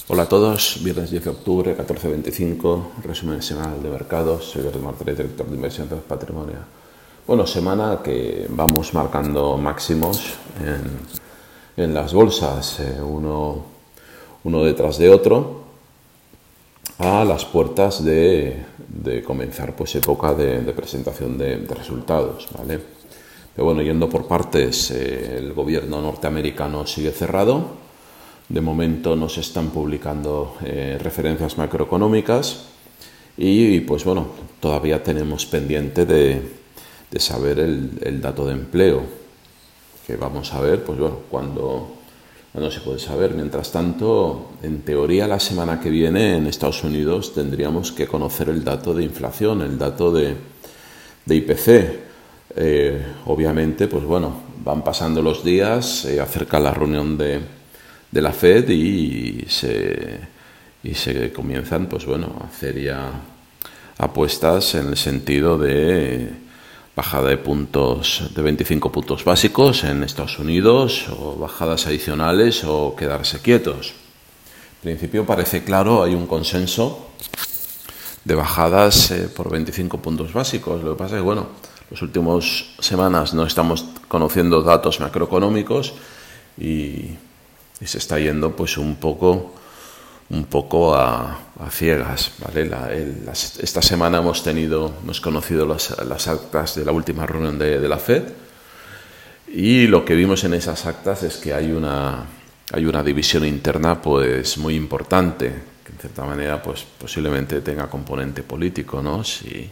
Hola a todos, viernes 10 de octubre, 14:25, resumen semanal de mercados. Soy Jordi Martínez, director de inversión de patrimonio. Bueno, semana que vamos marcando máximos en las bolsas, uno detrás de otro, a las puertas de comenzar pues época de presentación de resultados, ¿vale? Pero bueno, yendo por partes, el gobierno norteamericano sigue cerrado. De momento no se están publicando referencias macroeconómicas y pues bueno, todavía tenemos pendiente de saber el dato de empleo, que vamos a ver, pues bueno, cuando no se puede saber. Mientras tanto, en teoría la semana que viene en Estados Unidos tendríamos que conocer el dato de inflación, el dato de IPC. Obviamente, pues bueno, van pasando los días, acerca la reunión de la Fed y se comienzan, pues bueno, a hacer ya apuestas en el sentido de bajada de puntos, de 25 puntos básicos en Estados Unidos, o bajadas adicionales, o quedarse quietos. En principio parece claro, hay un consenso de bajadas por 25 puntos básicos. Lo que pasa es que, bueno, las últimas semanas no estamos conociendo datos macroeconómicos y se está yendo pues un poco a ciegas, ¿vale? Esta semana hemos conocido las actas de la última reunión de la Fed, y lo que vimos en esas actas es que hay una división interna pues muy importante, que en cierta manera pues posiblemente tenga componente político, ¿no? Si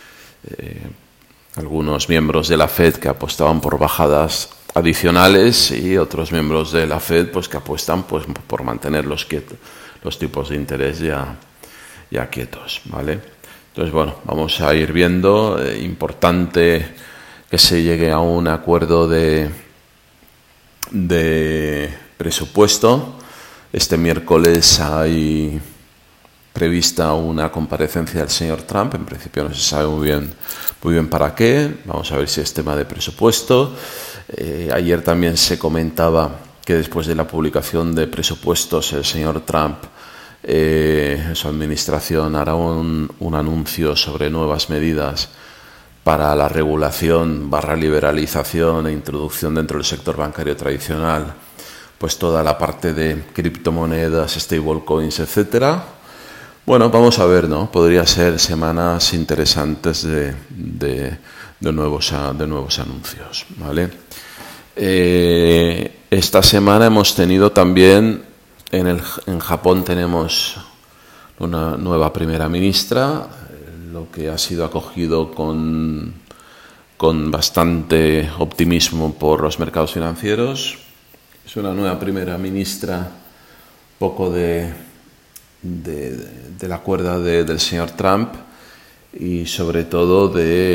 algunos miembros de la Fed que apostaban por bajadas adicionales y otros miembros de la Fed pues que apuestan pues por mantener los tipos de interés ya quietos, ¿vale? Entonces, bueno, vamos a ir viendo. Importante que se llegue a un acuerdo de presupuesto. Este miércoles hay prevista una comparecencia del señor Trump. En principio no se sabe muy bien para qué. Vamos a ver si es tema de presupuesto. Ayer también se comentaba que después de la publicación de presupuestos el señor Trump, su administración, hará un anuncio sobre nuevas medidas para la regulación / liberalización e introducción dentro del sector bancario tradicional, pues toda la parte de criptomonedas, stablecoins, etcétera. Bueno, vamos a ver, ¿no? Podría ser semanas interesantes de nuevos anuncios, ¿vale? Esta semana hemos tenido también, en Japón tenemos una nueva primera ministra, lo que ha sido acogido con bastante optimismo por los mercados financieros. Es una nueva primera ministra, poco de la cuerda del señor Trump, y sobre todo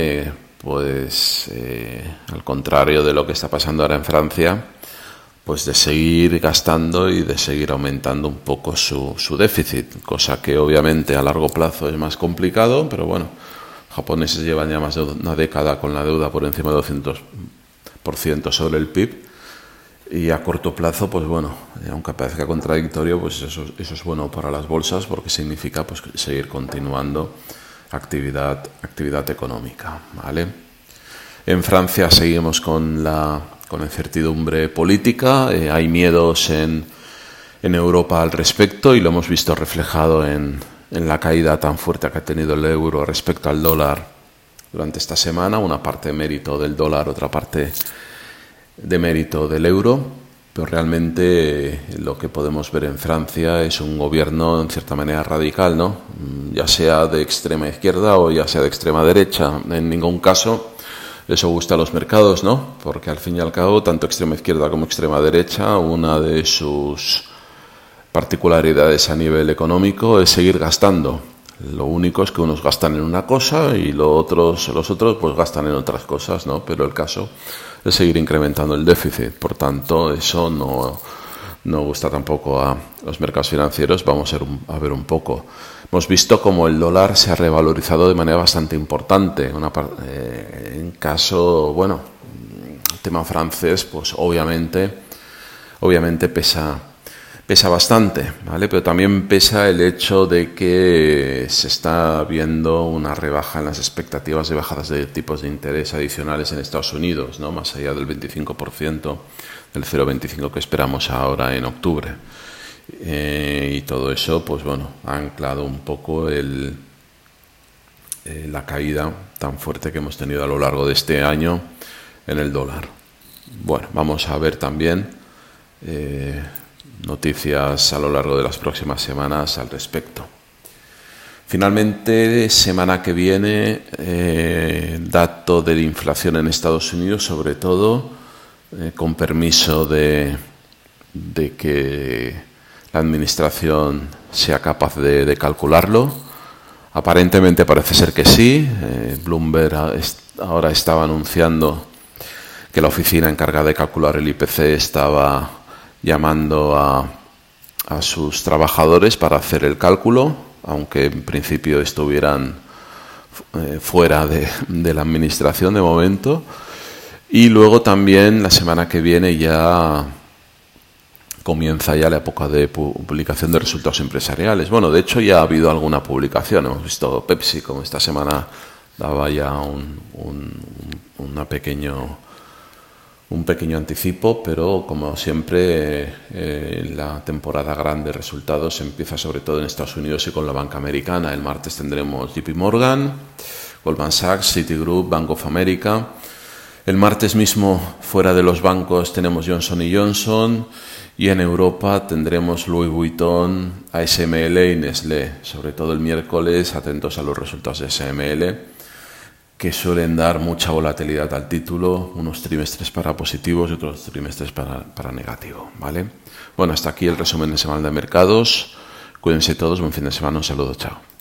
al contrario de lo que está pasando ahora en Francia, pues de seguir gastando y de seguir aumentando un poco su déficit, cosa que obviamente a largo plazo es más complicado, pero bueno, los japoneses llevan ya más de una década con la deuda por encima de 200% sobre el PIB, y a corto plazo, pues bueno, aunque parezca contradictorio, pues eso es bueno para las bolsas, porque significa pues seguir continuando actividad económica, ¿vale? En Francia seguimos con incertidumbre política. Hay miedos en Europa al respecto, y lo hemos visto reflejado en la caída tan fuerte que ha tenido el euro respecto al dólar durante esta semana. Una parte de mérito del dólar, otra parte de mérito del euro, pero realmente lo que podemos ver en Francia es un gobierno en cierta manera radical, ¿no? Ya sea de extrema izquierda o ya sea de extrema derecha. En ningún caso eso gusta a los mercados, ¿no? Porque al fin y al cabo, tanto extrema izquierda como extrema derecha, una de sus particularidades a nivel económico es seguir gastando. Lo único es que unos gastan en una cosa y los otros pues gastan en otras cosas, ¿no? Pero el caso es seguir incrementando el déficit. Por tanto, eso no gusta tampoco a los mercados financieros. Vamos a ver un poco. Hemos visto como el dólar se ha revalorizado de manera bastante importante. En caso, bueno, el tema francés, pues obviamente pesa pesa bastante, ¿vale? Pero también pesa el hecho de que se está viendo una rebaja en las expectativas de bajadas de tipos de interés adicionales en Estados Unidos, ¿no? Más allá del 25%, del 0,25 que esperamos ahora en octubre. Y todo eso, pues bueno, ha anclado un poco la caída tan fuerte que hemos tenido a lo largo de este año en el dólar. Bueno, vamos a ver también noticias a lo largo de las próximas semanas al respecto. Finalmente, semana que viene, dato de la inflación en Estados Unidos, sobre todo, con permiso de que la administración sea capaz de calcularlo. Aparentemente parece ser que sí. Bloomberg ahora estaba anunciando que la oficina encargada de calcular el IPC estaba llamando a sus trabajadores para hacer el cálculo, aunque en principio estuvieran fuera de la administración de momento. Y luego también la semana que viene ya comienza ya la época de publicación de resultados empresariales. Bueno, de hecho ya ha habido alguna publicación. Hemos visto Pepsi, como esta semana daba ya un pequeño anticipo, pero como siempre la temporada grande de resultados empieza sobre todo en Estados Unidos y con la banca americana. El martes tendremos JP Morgan, Goldman Sachs, Citigroup, Bank of America. El martes mismo, fuera de los bancos, tenemos Johnson & Johnson, y en Europa tendremos Louis Vuitton, ASML y Nestlé. Sobre todo el miércoles, atentos a los resultados de ASML, que suelen dar mucha volatilidad al título, unos trimestres para positivos y otros trimestres para negativo, ¿vale? Bueno, hasta aquí el resumen de semana de mercados. Cuídense todos, buen fin de semana, un saludo, chao.